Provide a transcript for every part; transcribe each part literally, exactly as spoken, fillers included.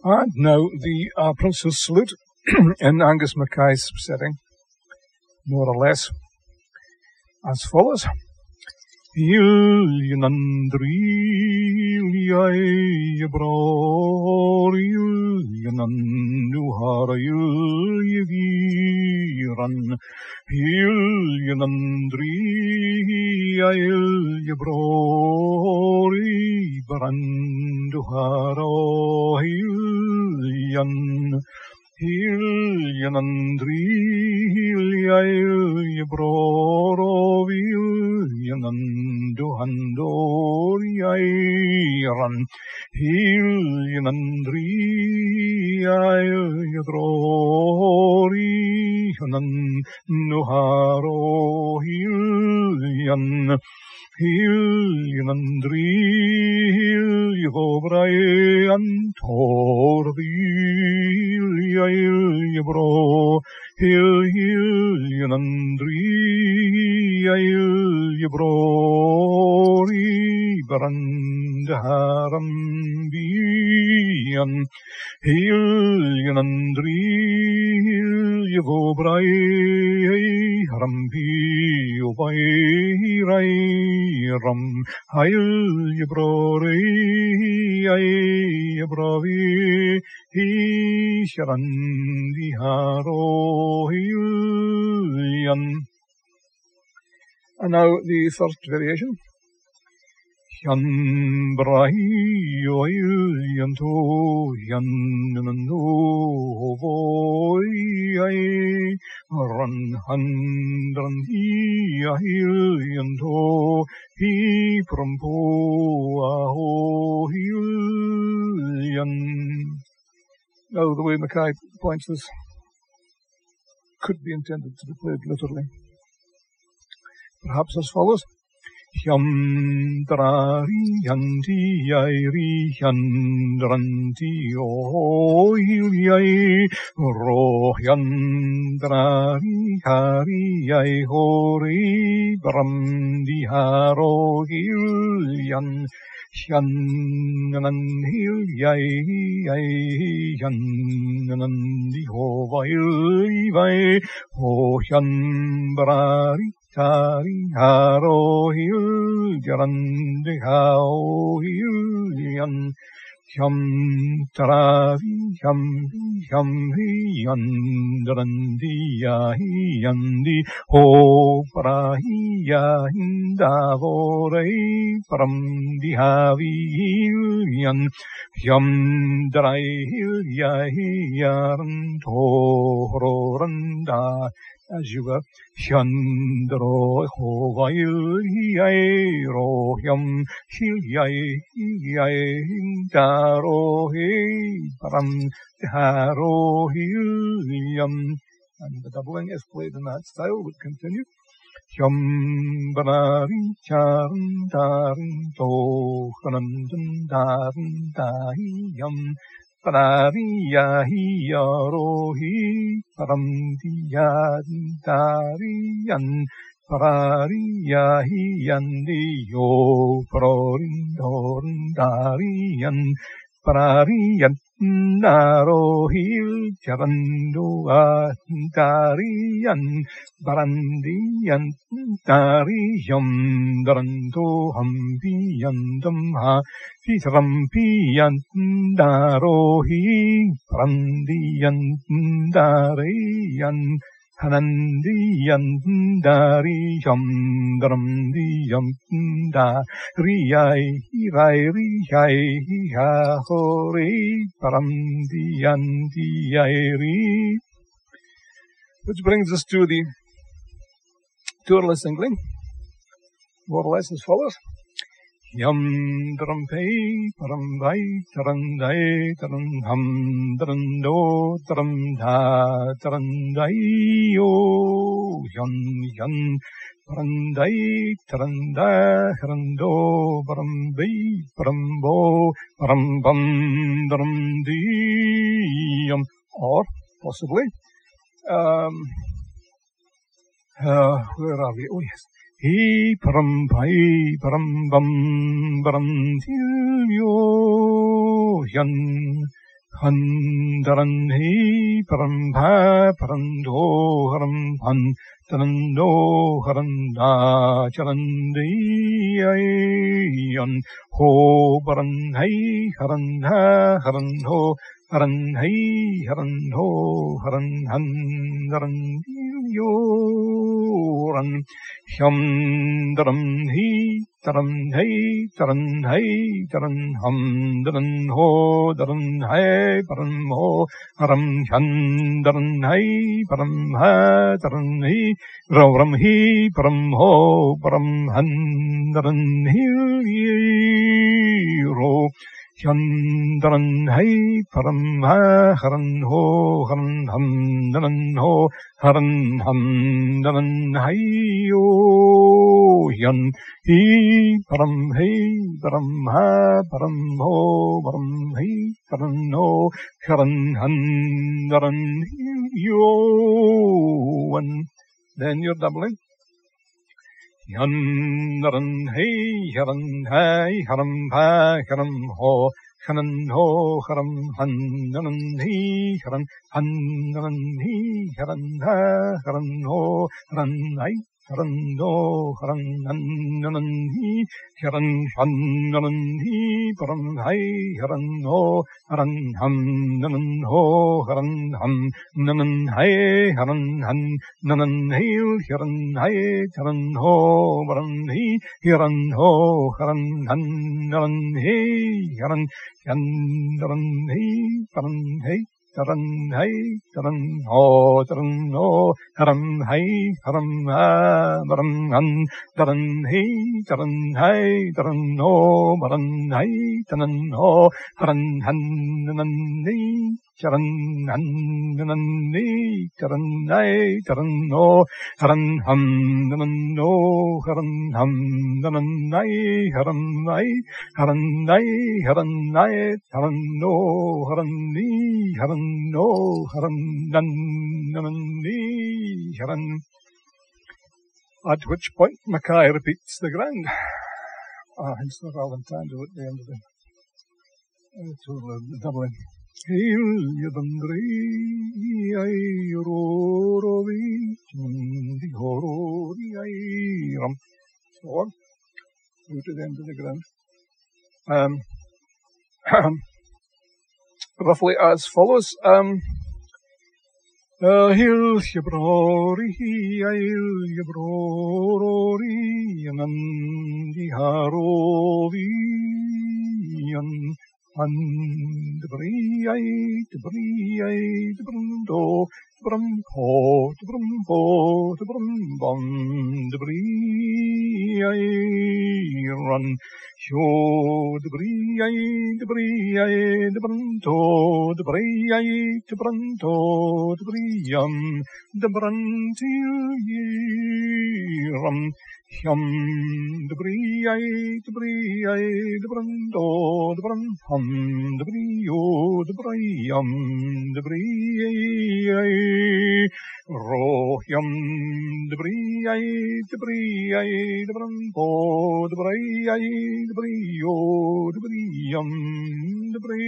And now the uh, Prince's Salute in Angus Mackay's setting, more or less, as follows. Ilyanandri bror Ilyananduhara Ilyagiran Ilyanandri Ilyabror Baranduhara Ilyan Ilyanandri Ilyabror Ilyananduhandor Yairan Ilyanandri Ilyabror Ilyananduharo Ilyan Ilyanandri Ilyagobrayan Torbi Ilyabro Ilyanandri Ilyabrori Barandaharam Biyan Ilyanandri Ilyagobrai Harambi Obairai Ram Ilyabrori Ilyabravi Isharandiharo Ilyan. And now the first variation. Yan brahi oil to yan no voy run hundred yan to he from po yan. Now the way Mackay points this could be intended to be played literally. Perhaps as follows. Yandrari yanti yairi yandranti oilyai roh yandrari hari yai hori brandi haro hilyan Yannan hilyai yai yannan di hovai vai ho yanbrari Tari haro hiljarande hao hiljan Yam taravi yam yam yandrandi yandi ho prahiya hindavore pramdi havi yan yam drai hilyahiyan tororanda Ajuga Chandro Hovail Yairo Yam Hilyai Hilyai Daro He Param Daro Hilyam. And the doubling is played in that style would continue. Yam Banari Charan Darin To Hanandan Darin Dahi Yam Parariya hiyarohi paramdiyadariyan parariya hiyandiyo prorindorindariyan parariyan narohil charanduvadariyan barandiyan dariyam daranto hambiyandam ha Rampiyan darohi prandiyan dariyan hanandiyan dariyam dramdiyam dariyai hirai riyai hihahori paramdiyan diyairi. Which brings us to the tourless singling, more or less as follows. Yam drum pay, param vai, tarandai, taranham, tarando, taramda, tarandai, o, yan, yan, parandai, taranda, harando, parambai, parambo, parambam, daramdiyam, or possibly, um, uh, where are we? Oh, yes. He param pai param bam param tilyo yan Handaran hi param bha parando haram han tanando haranda charandi ayan ho paran hai haran ha haran ho haran hai haran ho haran han daran yoran hyam daram hi taram hai taran hai taran ham daran ho daran hai param ho haram hyan daran hai param ha taran hi ram hi param ho param han daran hi ro hyan daran hai param ha haran ho haran ham daran ho haran ham daran hai yo hyan hi param hai param ha param ho param hai param no haran han daran yo. And then you're doubling. Hyan daran hai haran hai haram ha haram ho haran ho haram han daran hi haran han daran hi haran ha haran ho haran hai haran do haran han daran hi haran han daran hi param hai haran ho haran ham daran ho haran ham daran hai haran han daran hai haran hai haran ho haran hi haran ho haran han daran hai haran han daran hai param hai taran hai taran ho taran ho haram hai haram ha param han taran hai taran hai taran ho param hai taran ho haran han nan ni charan han nan ni charan hai taran ho haran ham nan no haran ham nan nai haran nai haran nai haran nai haran no haran ni haran no haran nan nan ni haran. At which point Mackay repeats the grand. Ah, it's not all in time to at the end of the uh, to the doubling. Hail yadandri ay rorovi chundi horori ay ram. So on through to the end of the grand. Um, roughly as follows. Um, Ahil yabrori ahil yabrori anandi harovi an andbri ay dbri ay dbrando dbram ho dbram ho dbram bam dbri ay run sho dbri ay dbri ay dbranto dbri ay dbranto dbri yam dbrantil ram hyam dbri ay dbri ay dbranto dbram ham dbri yo dbri yam dbri ay ro hyam dbri ay dbri ay dbranto dbri ay dbri yo dbri yam dbri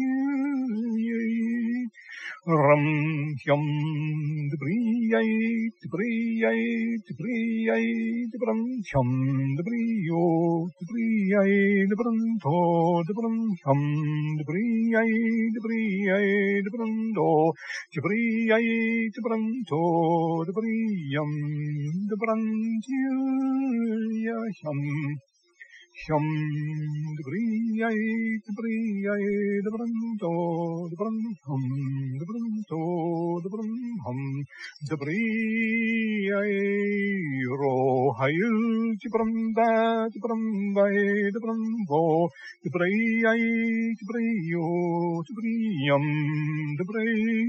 ram hyam dbri ay dbri ay dbri ay dbram hyam dbri yo dbri ay dbranto dbram hyam dbri ay dbri ay dbranto dbri ay dbranto dbri yam dbrantil ya hyam hyam dbri ay dbri ay dbranto dbram hum dbranto dbram hum dbri ay ro hayil dbram ba dbram ba dbram bo dbri ay dbri yo dbri yam dbri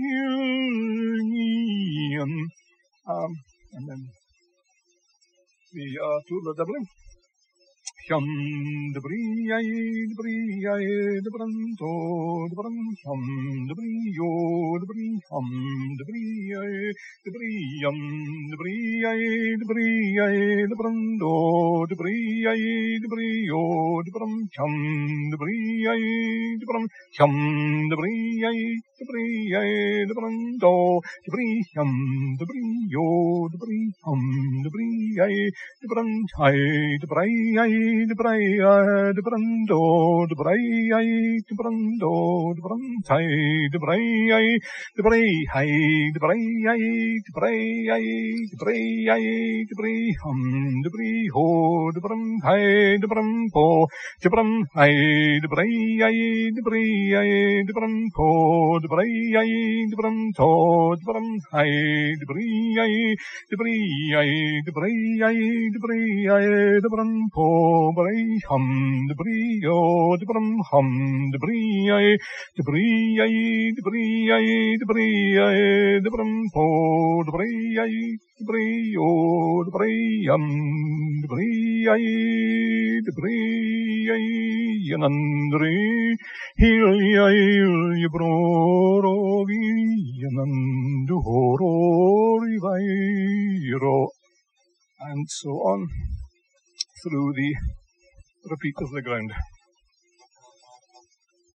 yam. Um, and then the uh, two the doubling. hyam, the bri, the bri, the branto, the bran hyam, the brio, the bri hum, the bri, the briam, the bri, the bri, the brando, the bri, the brio, the bram hyam, the bri, the bram hyam, the bri, the bri, the brando, the bri hyam, the brio, the bri hum, the bri, the bram hai, the bri, the bri, the brando, the bri, the brando, the bram hai, the bri, the bri hai, the bri, the bri, the bri, the bri hum, the bri ho, the bram hai, the bram po, the bram hai, the bri, the bri, the bram po, the bri, the bram to, the bram hai, the bri, the bri, the bri, the bri, the bram po, bri hum, the bri yo, the bram hum, the bri, the bri, the bri, the bri, the bram po, the bri, the bri yo, the bri um, the bri, the bri, yanandri, hil yail yabrovi, yanandu horori vairo, and so on through the repeat of the ground.